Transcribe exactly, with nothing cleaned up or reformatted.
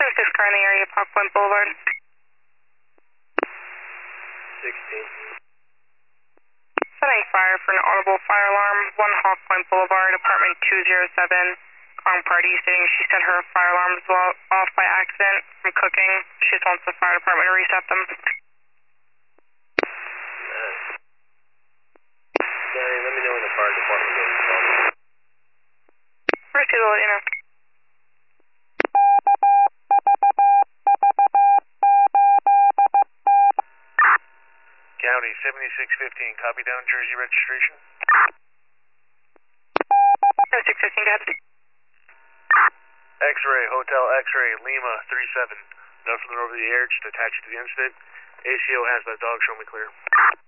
This car in the area, Park Point Boulevard. sixteen. Setting fire for an audible fire alarm. one Hawk Point Boulevard, apartment two oh seven. Wrong party stating she set her fire alarms off by accident from cooking. She just wants the fire department to reset them. Danny, let me know when the fire department goes to call me. First, we'll let you know. County seventy-six fifteen, copy down Jersey registration. seventy-six fifteen, go ahead. X-ray, Hotel X-ray, Lima three seven. Nothing over the air, just attach it to the incident. A C O has that dog, show me clear.